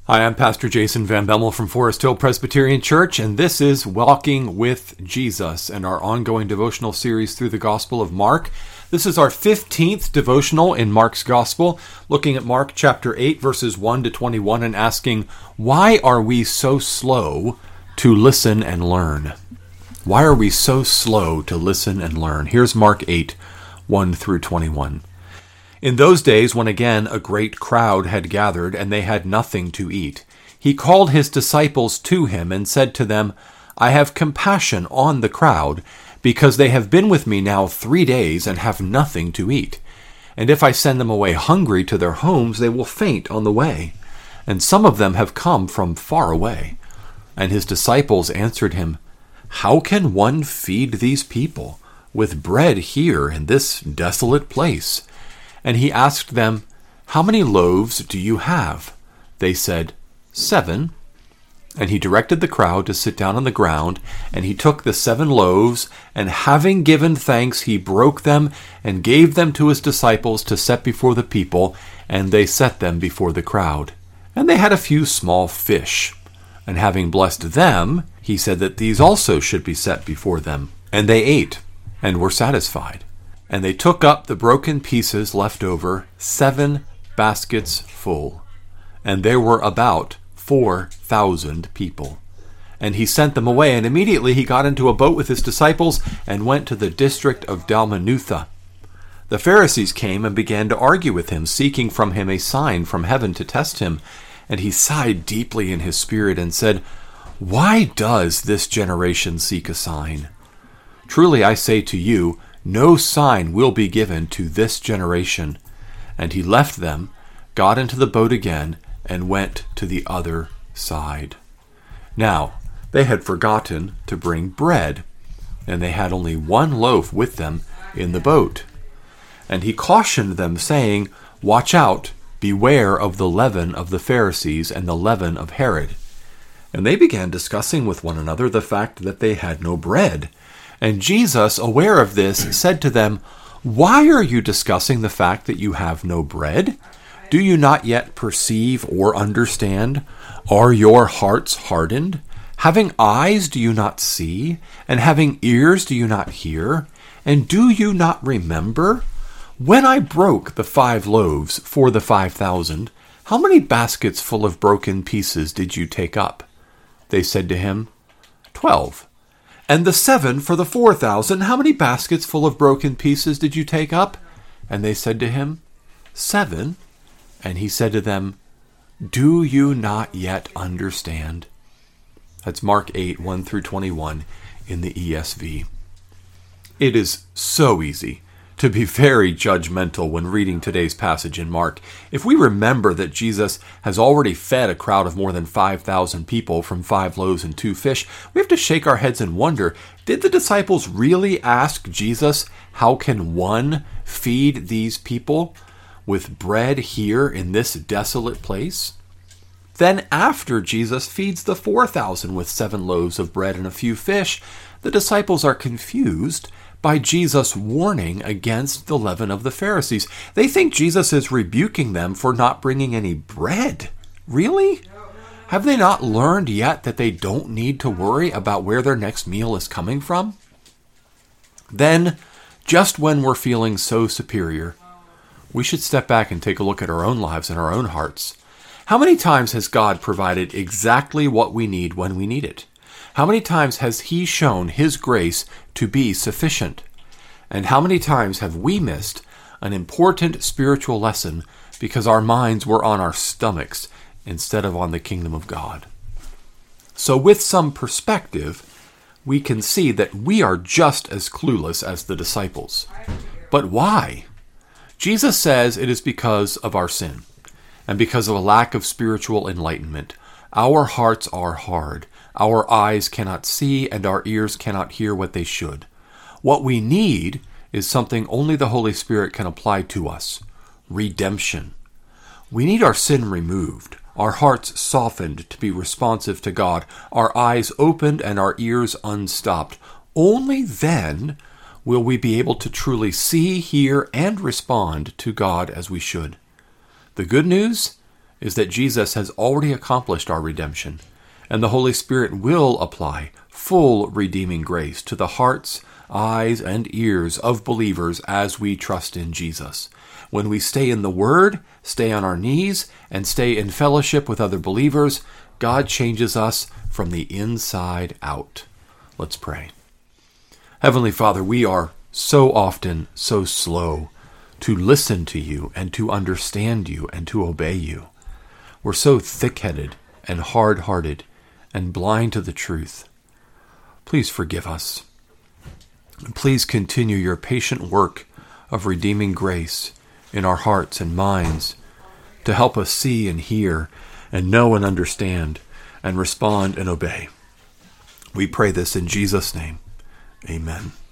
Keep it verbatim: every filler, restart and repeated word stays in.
Hi, I'm Pastor Jason Van Bemmel from Forest Hill Presbyterian Church, and this is Walking with Jesus and our ongoing devotional series through the Gospel of Mark. This is our fifteenth devotional in Mark's Gospel, looking at Mark chapter eight, verses one to twenty-one, and asking, why are we so slow to listen and learn? Why are we so slow to listen and learn? Here's Mark eight, one through twenty-one. In those days, when again a great crowd had gathered, and they had nothing to eat, he called his disciples to him and said to them, I have compassion on the crowd, because they have been with me now three days and have nothing to eat. And if I send them away hungry to their homes, they will faint on the way. And some of them have come from far away. And his disciples answered him, How can one feed these people with bread here in this desolate place? And he asked them, How many loaves do you have? They said, Seven. And he directed the crowd to sit down on the ground, and he took the seven loaves, and having given thanks, he broke them, and gave them to his disciples to set before the people, and they set them before the crowd. And they had a few small fish. And having blessed them, he said that these also should be set before them. And they ate, and were satisfied. And they took up the broken pieces left over, seven baskets full. And there were about four thousand people. And he sent them away, and immediately he got into a boat with his disciples and went to the district of Dalmanutha. The Pharisees came and began to argue with him, seeking from him a sign from heaven to test him. And he sighed deeply in his spirit and said, Why does this generation seek a sign? Truly I say to you, no sign will be given to this generation. And he left them, got into the boat again, and went to the other side. Now, they had forgotten to bring bread, and they had only one loaf with them in the boat. And he cautioned them, saying, Watch out, beware of the leaven of the Pharisees and the leaven of Herod. And they began discussing with one another the fact that they had no bread. And Jesus, aware of this, said to them, Why are you discussing the fact that you have no bread? Do you not yet perceive or understand? Are your hearts hardened? Having eyes do you not see? And having ears do you not hear? And do you not remember? When I broke the five loaves for the five thousand, how many baskets full of broken pieces did you take up? They said to him, Twelve. And the seven for the four thousand, how many baskets full of broken pieces did you take up? And they said to him, Seven. And he said to them, Do you not yet understand? That's Mark eight, one through twenty-one in the E S V. It is so easy to be very judgmental when reading today's passage in Mark. If we remember that Jesus has already fed a crowd of more than five thousand people from five loaves and two fish, we have to shake our heads and wonder, did the disciples really ask Jesus, how can one feed these people with bread here in this desolate place? Then after Jesus feeds the four thousand with seven loaves of bread and a few fish, the disciples are confused by Jesus' warning against the leaven of the Pharisees. They think Jesus is rebuking them for not bringing any bread. Really? Have they not learned yet that they don't need to worry about where their next meal is coming from? Then, just when we're feeling so superior, we should step back and take a look at our own lives and our own hearts. How many times has God provided exactly what we need when we need it? How many times has He shown His grace to be sufficient? And how many times have we missed an important spiritual lesson because our minds were on our stomachs instead of on the kingdom of God? So with some perspective, we can see that we are just as clueless as the disciples. But why? Jesus says it is because of our sin and because of a lack of spiritual enlightenment. Our hearts are hard. Our eyes cannot see and our ears cannot hear what they should. What we need is something only the Holy Spirit can apply to us: redemption. We need our sin removed, our hearts softened to be responsive to God, our eyes opened and our ears unstopped. Only then will we be able to truly see, hear, and respond to God as we should. The good news is that Jesus has already accomplished our redemption, and the Holy Spirit will apply full redeeming grace to the hearts, eyes, and ears of believers as we trust in Jesus. When we stay in the Word, stay on our knees, and stay in fellowship with other believers, God changes us from the inside out. Let's pray. Heavenly Father, we are so often so slow to listen to you and to understand you and to obey you. We're so thick-headed and hard-hearted and blind to the truth. Please forgive us. And please continue your patient work of redeeming grace in our hearts and minds to help us see and hear and know and understand and respond and obey. We pray this in Jesus' name. Amen.